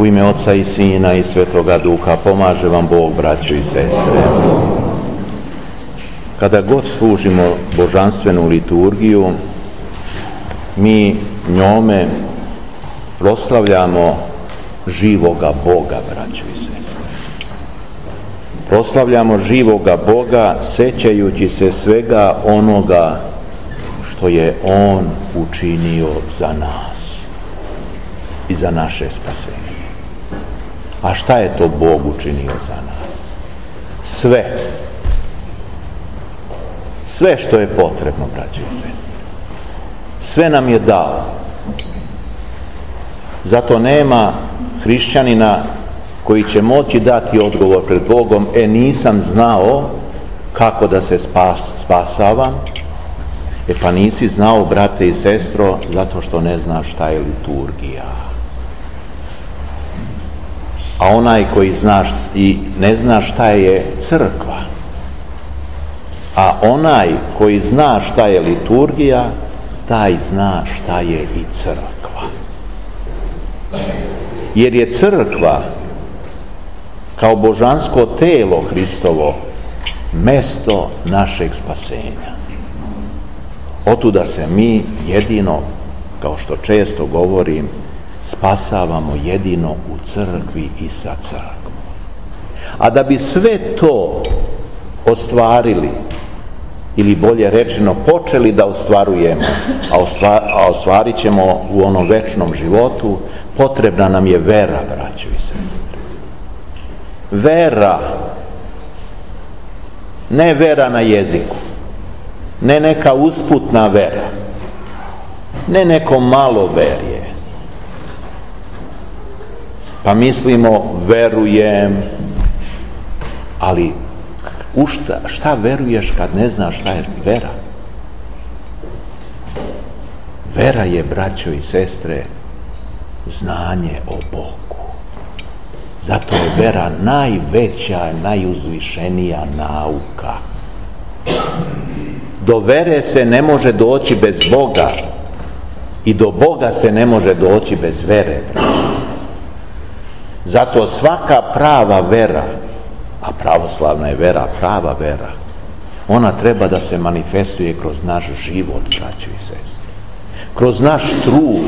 U ime Oca i Sina i Svetoga Duha pomaže vam Bog, braćo i sestre. Kada god služimo božanstvenu liturgiju, mi njome proslavljamo živoga Boga, braćo i sestre. Proslavljamo živoga Boga, sećajući se svega onoga što je On učinio za nas i za naše spasenje. A šta je to Bog učinio za nas? Sve. Sve što je potrebno, braćo i sestre. Sve nam je dao. Zato nema hrišćanina koji će moći dati odgovor pred Bogom: nisam znao kako da se spasavam. Pa nisi znao, brate i sestro, zato što ne znaš šta je liturgija. A onaj koji zna i ne zna šta je crkva, a onaj koji zna šta je liturgija, taj zna šta je i crkva. Jer je crkva kao božansko telo Hristovo mesto našeg spasenja. Otuda se mi jedino, kao što često govorim, spasavamo jedino u crkvi i sa crkvom. A da bi sve to ostvarili, ili bolje rečeno počeli da ostvarujemo, a ostvarit ćemo u onom večnom životu, potrebna nam je vera, braćo i sestre. Vera, ne vera na jeziku, ne neka usputna vera, ne neko malo verje. Pa mislimo, verujem, ali šta veruješ kad ne znaš šta je vera? Vera je, braćo i sestre, znanje o Bogu. Zato je vera najveća, najuzvišenija nauka. Do vere se ne može doći bez Boga i do Boga se ne može doći bez vere, braćo i sestre. Zato svaka prava vera, a pravoslavna je vera, prava vera, ona treba da se manifestuje kroz naš život, braćo i sestre. Kroz naš trud,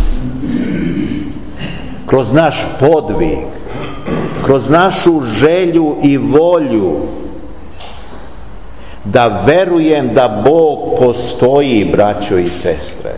kroz naš podvig, kroz našu želju i volju da verujem da Bog postoji, braćo i sestre.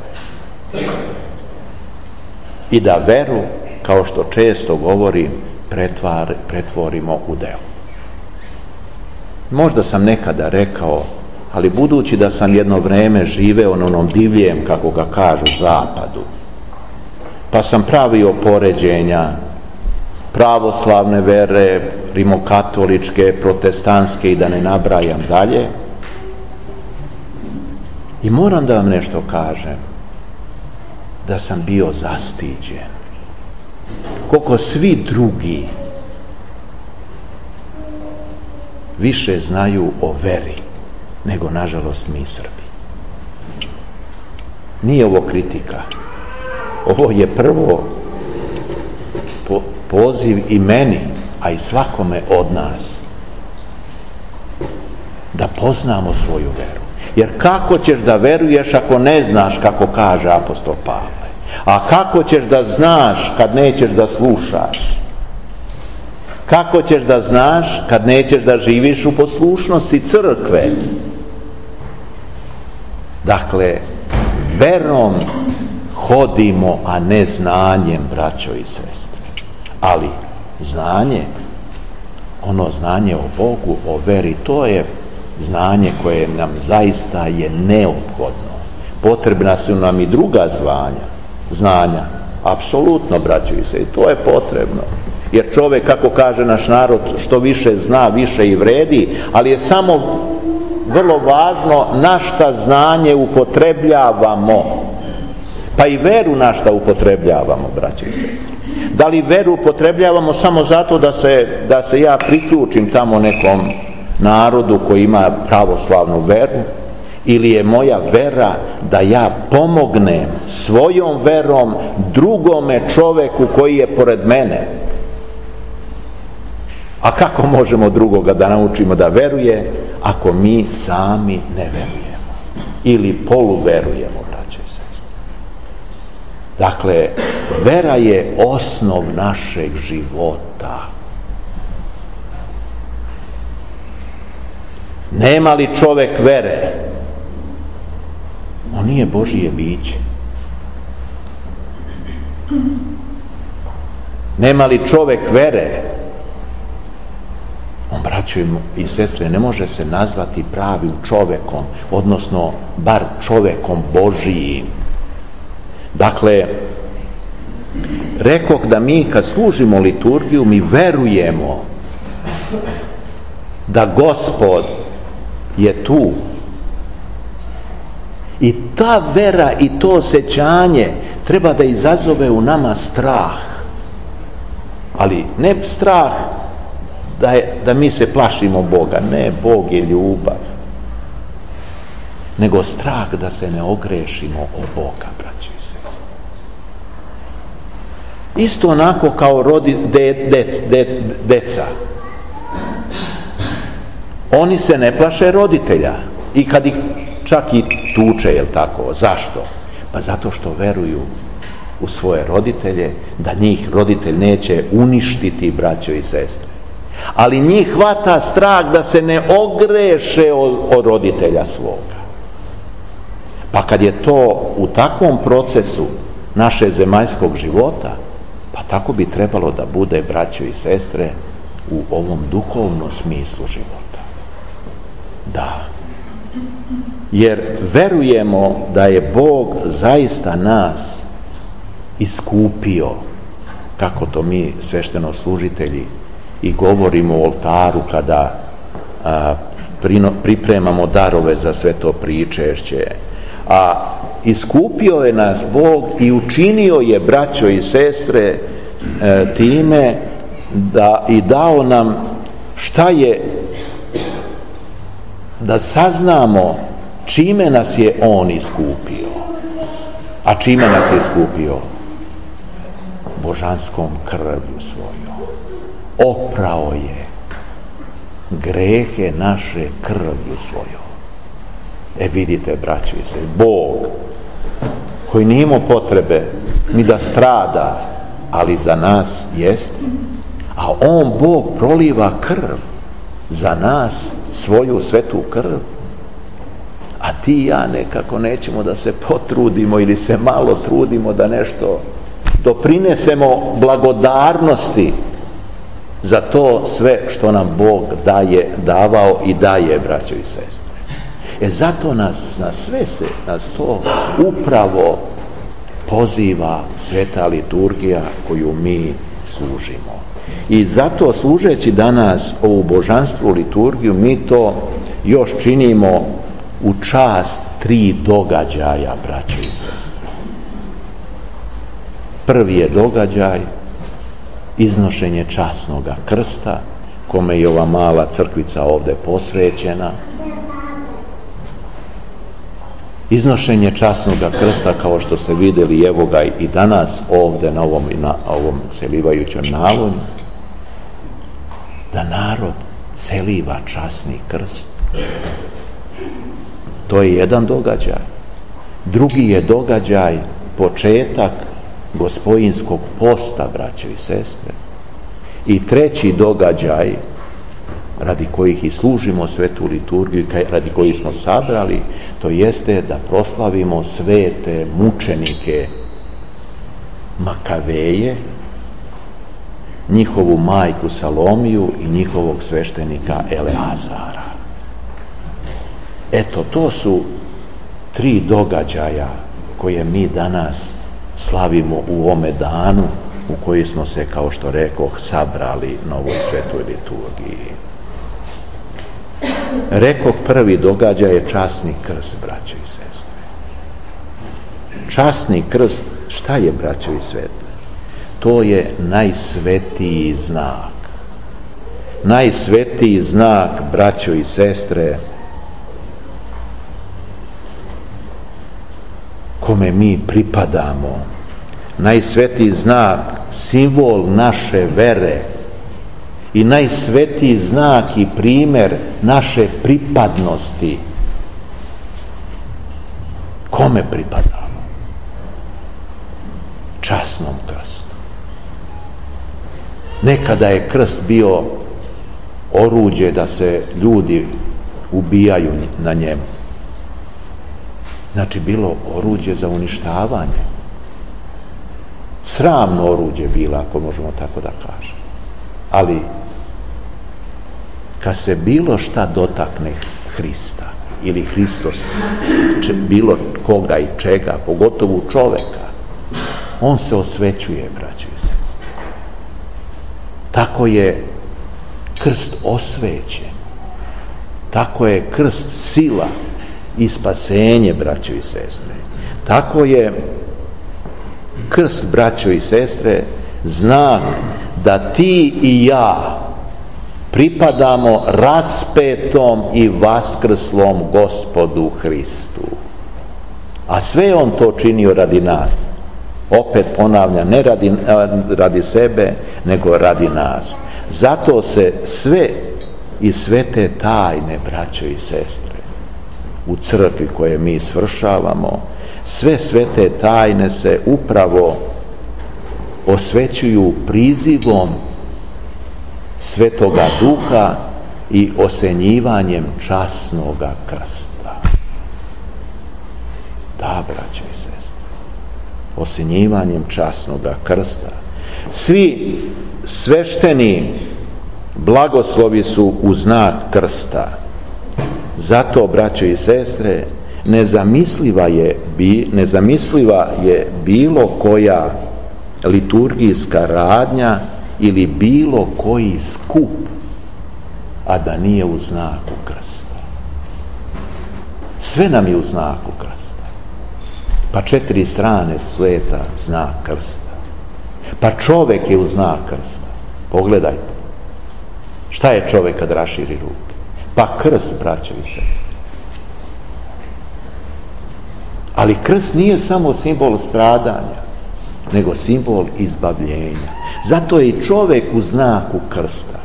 I da veru, kao što često govorim, pretvorimo u delo. Možda sam nekada rekao, ali budući da sam jedno vreme živeo na onom divljem, kako ga kažu, zapadu, pa sam pravio poređenja pravoslavne vere, rimokatoličke, protestantske i da ne nabrajam dalje. I moram da vam nešto kažem, da sam bio zastiđen. Koliko svi drugi više znaju o veri nego, nažalost, mi Srbi. Nije ovo kritika. Ovo je prvo poziv i meni, a i svakome od nas, da poznamo svoju veru. Jer kako ćeš da veruješ ako ne znaš, kako kaže apostol Pavle? A kako ćeš da znaš kad nećeš da slušaš? Kako ćeš da znaš kad nećeš da živiš u poslušnosti crkve? Dakle, verom hodimo, a ne znanjem, braćo i sestre. Ali znanje, ono znanje o Bogu, o veri, to je znanje koje nam zaista je neophodno. Potrebna su nam i druga znanja. Apsolutno, braćo i sestre, to je potrebno. Jer čovjek, kako kaže naš narod, što više zna, više i vredi, ali je samo vrlo važno na šta znanje upotrebljavamo. Pa i veru na šta upotrebljavamo, braćo i sestre. Da li veru upotrebljavamo samo zato da se ja priključim tamo nekom narodu koji ima pravoslavnu veru, ili je moja vera da ja pomognem svojom verom drugome čoveku koji je pored mene? A kako možemo drugoga da naučimo da veruje ako mi sami ne verujemo ili poluverujemo, braćo i sestre? Dakle, vera je osnov našeg života. Nema li čovek vere, on nije Božije biće. Nema li čovek vere, on, braćo i sestre, ne može se nazvati pravim čovekom, odnosno bar čovekom Božijim. Dakle, rekoh da mi kad služimo liturgiju, mi verujemo da Gospod je tu. I ta vera i to osjećanje treba da izazove u nama strah. Ali ne strah da mi se plašimo Boga. Ne, Bog je ljubav. Nego strah da se ne ogrešimo o Boga, braći i sestre. Isto onako kao deca. Oni se ne plaše roditelja. I kad ih čak i tuče, jel tako? Zašto? Pa zato što veruju u svoje roditelje, da njih roditelj neće uništiti, braćo i sestre. Ali njih hvata strah da se ne ogreše o roditelja svoga. Pa kad je to u takvom procesu naše zemaljskog života, pa tako bi trebalo da bude, braćo i sestre, u ovom duhovnom smislu života. Da. Jer verujemo da je Bog zaista nas iskupio, kako to mi sveštenoslужitelji i govorimo u oltaru kada pripremamo darove za sveto pričešće. A iskupio je nas Bog i učinio je, braćo i sestre, time da i dao nam šta je, da saznamo čime nas je On iskupio. A čime nas je iskupio? Božanskom krvlju svojom. Oprao je grehe naše krvlju svojom. Vidite, braćo i sestre, Bog koji nije imao potrebe ni da strada, ali za nas jest, a On, Bog, proliva krv za nas, svoju svetu krv. A ti i ja nekako nećemo da se potrudimo ili se malo trudimo da nešto doprinesemo blagodarnosti za to sve što nam Bog davao i daje, braćo i sestre. Zato nas to upravo poziva sveta liturgija koju mi služimo. I zato, služeći danas ovu božanstvenu liturgiju, mi to još činimo u čast 3 događaja, braćo i sestre. Prvi je događaj iznošenje časnoga krsta, kome je ova mala crkvica ovdje posvećena. Iznošenje časnoga krsta, kao što ste vidjeli, evo ga i danas ovdje na ovom celivajućem nalonju, da narod celiva časni krst. To je jedan događaj. Drugi je događaj početak Gospojinskog posta, braćo i sestre. I treći događaj, radi kojih i služimo svetu liturgiju, radi kojih smo sabrali, to jeste da proslavimo svete mučenike Makaveje, njihovu majku Salomiju i njihovog sveštenika Eleazara. Eto, to su 3 događaja koje mi danas slavimo u ovome danu u koji smo se, kao što rekoh, sabrali na ovoj svetoj liturgiji. Rekoh, prvi događaj je časni krst, braćo i sestre. Časni krst, šta je, braćo i sestre? To je najsvetiji znak. Najsvetiji znak, braćo i sestre, kome mi pripadamo, najsvetiji znak, simbol naše vere i najsvetiji znak i primjer naše pripadnosti. Kome pripadamo? Časnom krstu. Nekada je krst bio oruđe da se ljudi ubijaju na njemu. Znači, bilo oruđe za uništavanje. Sramno oruđe bila, ako možemo tako da kažemo. Ali, kad se bilo šta dotakne Hrista, ili Hristos, bilo koga i čega, pogotovo čoveka, on se osvećuje, braćo i sestre. Tako je krst osvećen. Tako je krst sila i spasenje, braćo i sestre. Tako je krst, braćo i sestre, znak da ti i ja pripadamo raspetom i vaskrslom Gospodu Hristu. A sve on to činio radi nas. Opet ponavljam, ne radi sebe, nego radi nas. Zato se sve i sve te tajne, braćo i sestre, u crkvi koje mi svršavamo, sve te tajne se upravo osvećuju prizivom Svetoga Duha i osenjivanjem časnoga krsta. Da, braćo i sestre, osenjivanjem časnoga krsta. Svi svešteni blagoslovi su u znak krsta. Zato, braćo i sestre, nezamisliva je bilo koja liturgijska radnja ili bilo koji skup, a da nije u znaku krsta. Sve nam je u znaku krsta. Pa 4 strane sveta znak krsta. Pa čovek je u znak krsta. Pogledajte. Šta je čovek kad raširi ruke? Pa krst, braćo i sestre. Ali krst nije samo simbol stradanja, nego simbol izbavljenja. Zato je i čovek u znaku krsta.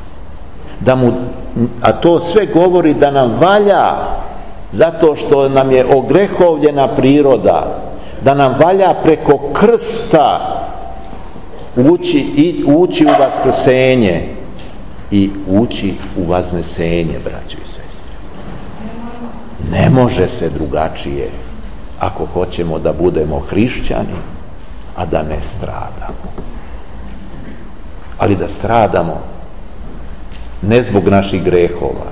A to sve govori da nam valja, zato što nam je ogrehovljena priroda, da nam valja preko krsta ući u vaskrsenje i ući u vaznesenje, braćo i sestre. Ne može se drugačije ako hoćemo da budemo hrišćani, a da ne stradamo. Ali da stradamo ne zbog naših grehova,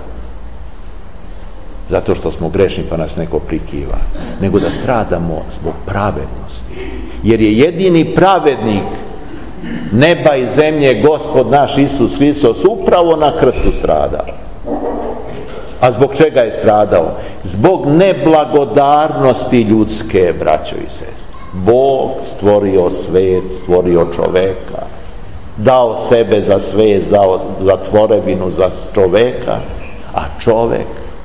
zato što smo grešni pa nas neko prikiva, nego da stradamo zbog pravednosti. Jer je jedini pravednik neba i zemlje, Gospod naš Isus Hristos, upravo na krstu stradao. A zbog čega je stradao? Zbog neblagodarnosti ljudske, braćo i sestre. Bog stvorio svet, stvorio čoveka, dao sebe za sve, za tvorevinu, za čoveka, a čovek,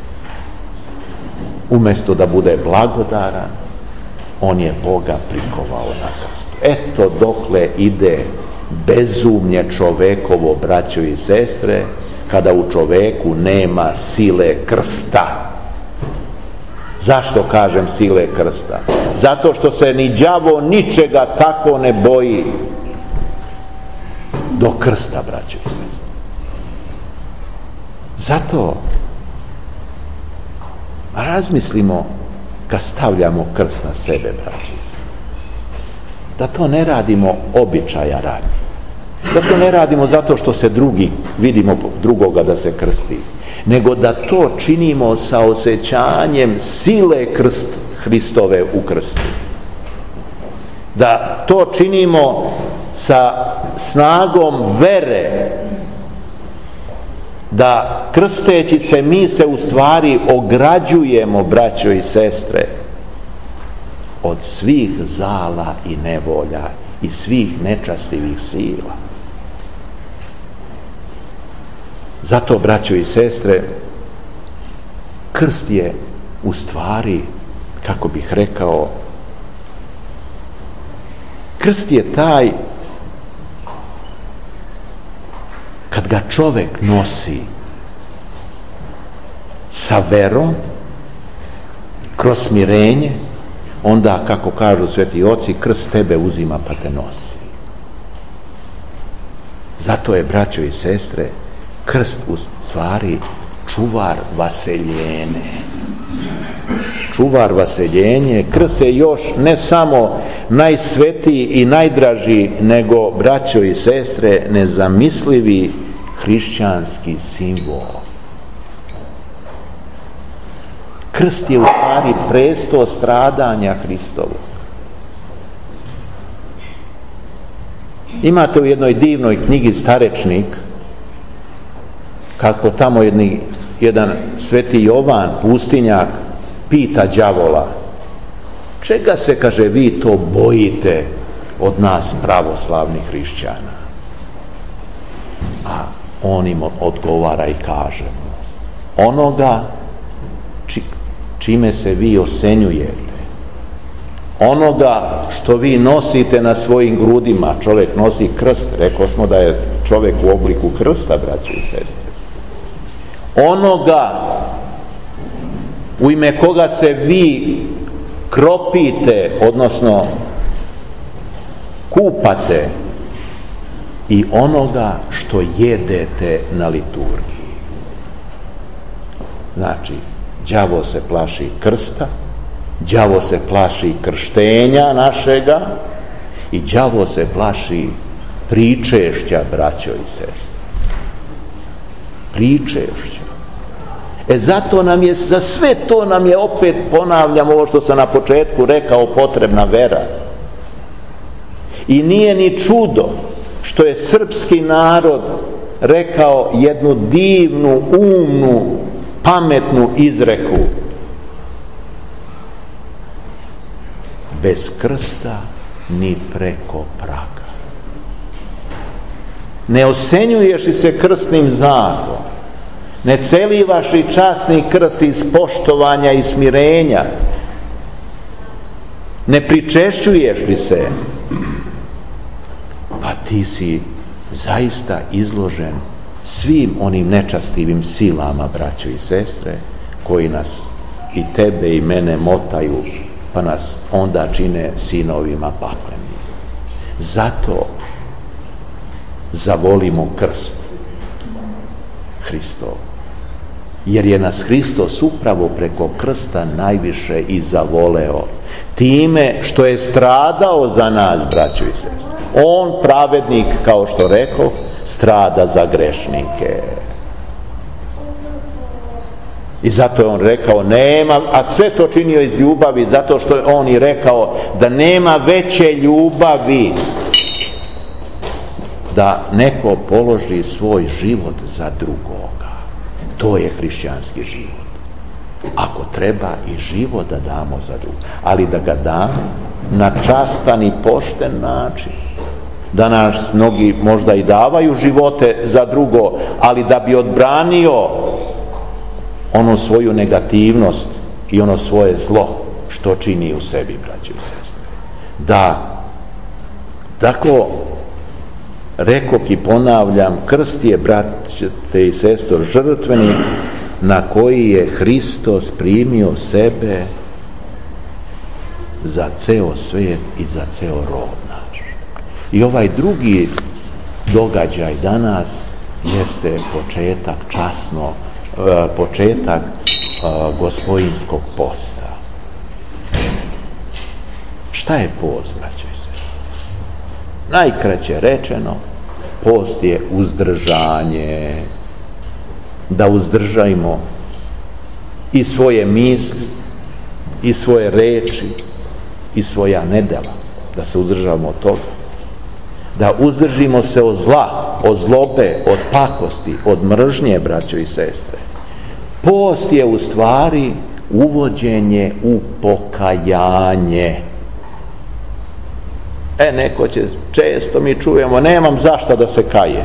umjesto da bude blagodaran, on je Boga prikovao na krstu. Eto dokle ide bezumlje čovekovo, braćo i sestre, kada u čoveku nema sile krsta. Zašto kažem sile krsta? Zato što se ni đavo ničega tako ne boji do krsta, braćo i sestre. Zato razmislimo kad stavljamo krst na sebe, braćo i sestre, da to ne radimo običaja radi, da to ne radimo zato što se vidimo drugoga da se krsti, nego da to činimo sa osjećanjem sile Hristove u krstu, da to činimo sa snagom vere, da krsteći se mi se u stvari ograđujemo, braćo i sestre, od svih zala i nevolja i svih nečastivih sila. Zato, braćo i sestre, krst je u stvari, kako bih rekao, Krst je taj kad ga čovek nosi sa verom, kroz smirenje, onda, kako kažu sveti oci, krst tebe uzima pa te nosi. Zato je, braćo i sestre, krst u stvari čuvar vaseljenje. Čuvar vaseljenje. Krst je još ne samo najsvetiji i najdraži, nego, braćo i sestre, nezamislivi hrišćanski simbol. Krst je u stvari presto stradanja Hristovu. Imate u jednoj divnoj knjigi Starečnik, kako tamo jedan sveti Jovan, pustinjak, pita đavola: čega se, kaže, vi to bojite od nas pravoslavnih hrišćana? A on im odgovara i kaže: onoga čime se vi osenjujete, onoga što vi nosite na svojim grudima. Čovjek nosi krst, rekao smo da je čovjek u obliku krsta, braći i sestre. Onoga u ime koga se vi kropite, odnosno kupate, i onoga što jedete na liturgiji. Znači, đavo se plaši krsta, đavo se plaši krštenja našega i đavo se plaši pričešća, braćo i sestre. Pričešća. Zato nam je, za sve to nam je, opet ponavljam ovo što sam na početku rekao, potrebna vera. I nije ni čudo što je srpski narod rekao jednu divnu, umnu, pametnu izreku: bez krsta ni preko praga. Ne osenjuješ li se krstnim znakom, ne celivaš li časni krst iz poštovanja i smirenja, ne pričešćuješ li se, pa ti si zaista izložen svim onim nečastivim silama, braćo i sestre, koji nas, i tebe i mene, motaju, pa nas onda čine sinovima paklenim. Zato zavolimo krst Hristov, jer je nas Hristos upravo preko krsta najviše i zavoleo, time što je stradao za nas, braćo i sestre. On, pravednik, kao što rekao, strada za grešnike. I zato je on rekao, nema, a sve to činio iz ljubavi, zato što je on i rekao da nema veće ljubavi da neko položi svoj život za drugoga. To je hrišćanski život. Ako treba i život da damo za drugoga, ali da ga damo na častan i pošten način. Da nas mnogi možda i davaju živote za drugo, ali da bi odbranio onu svoju negativnost i ono svoje zlo što čini u sebi, braćo i sestre. Da, tako rekok i ponavljam, krst je, brate i sestre, žrtvenik na koji je Hristos primio sebe za ceo svijet i za ceo rod naš. I ovaj drugi događaj danas jeste početak Gospodinskog posta. Šta je post, braćo i sestre? Najkraće rečeno, post je uzdržanje. Da uzdržajmo i svoje misli, i svoje reči, i svoja nedela. Da se uzdržavamo od toga. Da uzdržimo se od zla, od zlobe, od pakosti, od mržnje, braćo i sestre. Post je u stvari uvođenje u pokajanje. Neko će, često mi čujemo, nemam zašto da se kaje.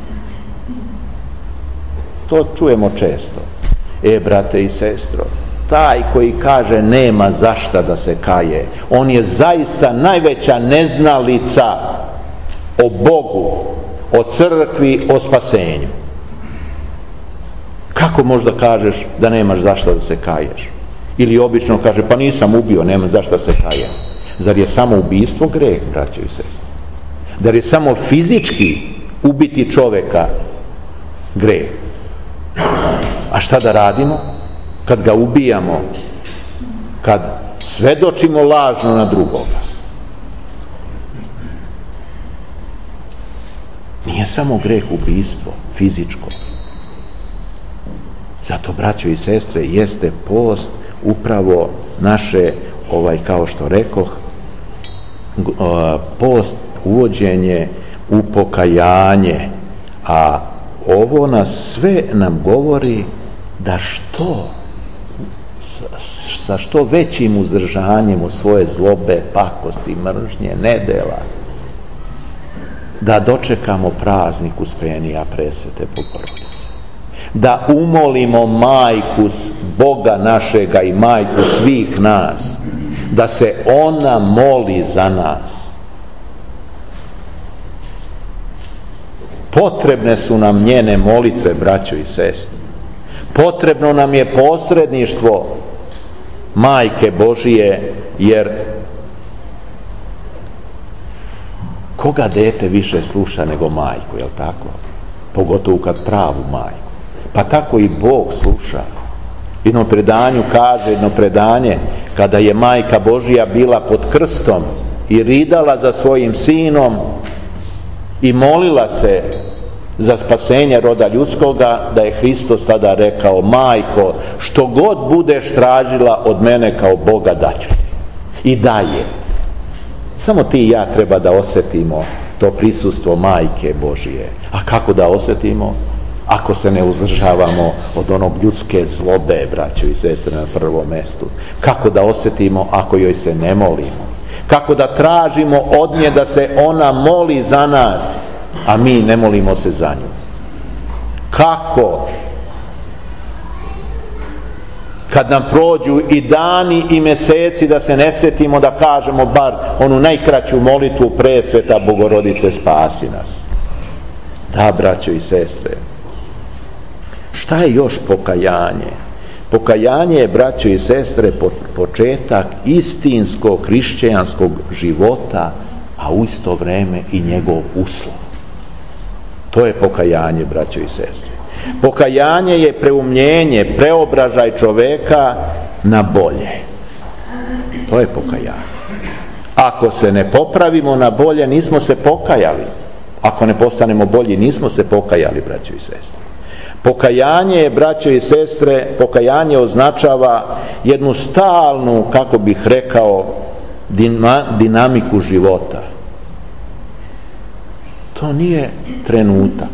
To čujemo često. Brate i sestro, taj koji kaže nema zašta da se kaje. On je zaista najveća neznalica o Bogu, o crkvi, o spasenju. Kako možda kažeš da nemaš zašta da se kaješ? Ili obično kaže, pa nisam ubio, nema zašta se kaje. Zar je samo ubijstvo greh, braćo i sestre? Zar je samo fizički ubiti čovjeka greh? A šta da radimo kad ga ubijamo, kad svedočimo lažno na drugoga? Nije samo greh ubijstvo fizičko. Zato, braćo i sestre, jeste post upravo naše, kao što rekoh, post uvođenje u pokajanje, a ovo nas sve nam govori da sa što većim uzdržanjem u svoje zlobe, pakosti, mržnje, nedela, da dočekamo praznik Uspenija presvete Bogorodice. Da umolimo majku Boga našega i majku svih nas, da se ona moli za nas. Potrebne su nam njene molitve, braćo i sestre. Potrebno nam je posredništvo Majke Božije, jer koga dete više sluša nego majku, jel tako? Pogotovo kad pravu majku. Pa tako i Bog sluša. Jedno predanje, kada je Majka Božija bila pod krstom i ridala za svojim sinom i molila se za spasenje roda ljudskoga, da je Hristos tada rekao, majko, što god budeš tražila od mene kao Boga, daću ti. I daje. Samo ti i ja treba da osjetimo to prisustvo Majke Božije. A kako da osjetimo? Ako se ne uzdržavamo od onog ljudske zlobe, braćo i sestre, na prvom mjestu. Kako da osjetimo ako joj se ne molimo? Kako da tražimo od nje da se ona moli za nas, a mi ne molimo se za nju? Kako? Kad nam prođu i dani i mjeseci da se ne sjetimo da kažemo bar onu najkraću molitvu presveta Bogorodice spasi nas. Da, braćo i sestre. Šta je još pokajanje? Pokajanje je, braćo i sestre, početak istinskog hrišćanskog života, a u isto vrijeme i njegov uslov. To je pokajanje, braćo i sestre. Pokajanje je preumljenje, preobražaj čoveka na bolje. To je pokajanje. Ako se ne popravimo na bolje, nismo se pokajali. Ako ne postanemo bolji, nismo se pokajali, braćo i sestre. Pokajanje je, braćo i sestre, pokajanje označava jednu stalnu, kako bih rekao, dinamiku života. To nije trenutak.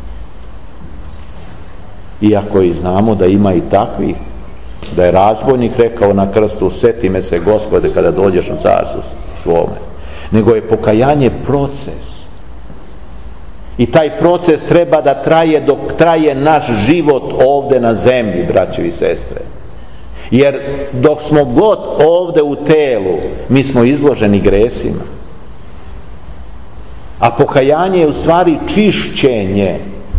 Iako i znamo da ima i takvih, da je razbojnik rekao na krstu, seti me se, Gospode, kada dođeš u carstvu svome. Nego je pokajanje proces. I taj proces treba da traje dok traje naš život ovdje na zemlji, braćo i sestre. Jer dok smo god ovdje u telu, mi smo izloženi gresima. A pokajanje je u stvari čišćenje.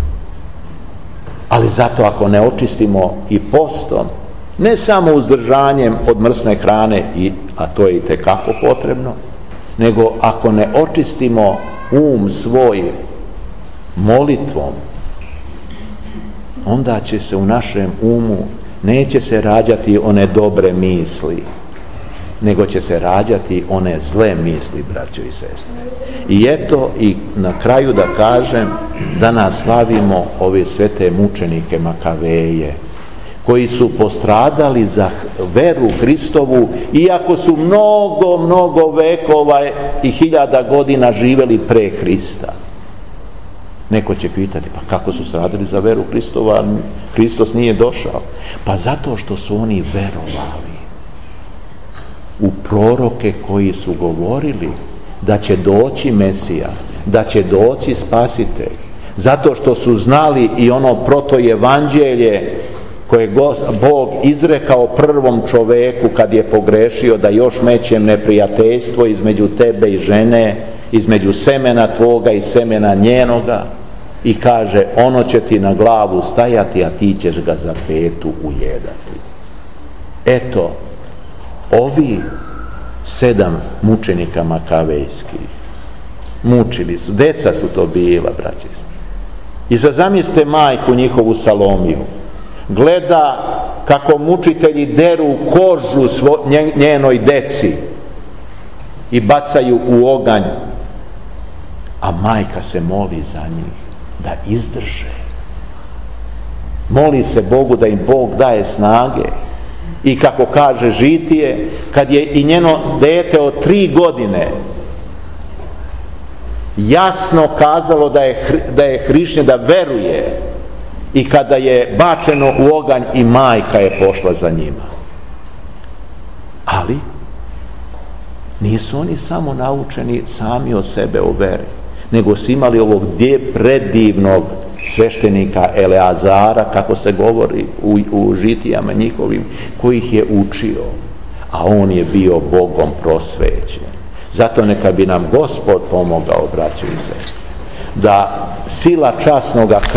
Ali zato ako ne očistimo i postom, ne samo uzdržanjem od mrsne hrane, a to je itekako potrebno, nego ako ne očistimo um svoj molitvom, onda će se u našem umu, neće se rađati one dobre misli, nego će se rađati one zle misli, braćo i sestre. I eto, i na kraju da kažem, danas slavimo ove svete mučenike Makaveje, koji su postradali za veru Hristovu, iako su mnogo vekova i hiljada godina živjeli pre Hrista. Neko će pitati, pa kako su stradali za veru Hristova, Hristos nije došao? Pa zato što su oni verovali u proroke koji su govorili da će doći Mesija, da će doći Spasitelj. Zato što su znali i ono protoevanđelje koje je Bog izrekao prvom čoveku kad je pogrešio, da još mećem neprijateljstvo između tebe i žene, između semena tvoga i semena njenoga, i kaže ono će ti na glavu stajati, a ti ćeš ga za petu ujedati. Eto, ovi 7 mučenika makavejskih mučili su, deca su to bila, braći. I sad zamislite majku njihovu Salomiju, gleda kako mučitelji deru kožu njenoj deci i bacaju u oganj, a majka se moli za njih da izdrže. Moli se Bogu da im Bog daje snage. I kako kaže Žitije, kad je i njeno dete od 3 godine jasno kazalo da je hrišćan, da veruje, i kada je bačeno u oganj, i majka je pošla za njima. Ali nisu oni samo naučeni sami od sebe o veri, nego su imali ovog predivnog sveštenika Eleazara, kako se govori u žitijama njihovim, koji ih je učio, a on je bio Bogom prosvećen. Zato neka bi nam Gospod pomogao, braćo i sestre, da sila časnoga